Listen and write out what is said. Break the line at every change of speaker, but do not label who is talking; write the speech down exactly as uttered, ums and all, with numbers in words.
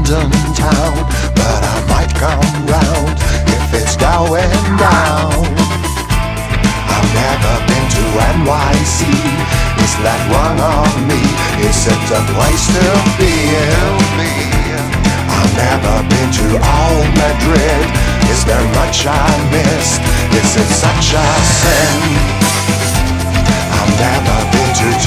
London town, but I might come round if it's going down. I've never been to N Y C. Is that wrong on me? Is it the place to be? I've never been to old Madrid. Is there much I missed? Is it such a sin? I've never been to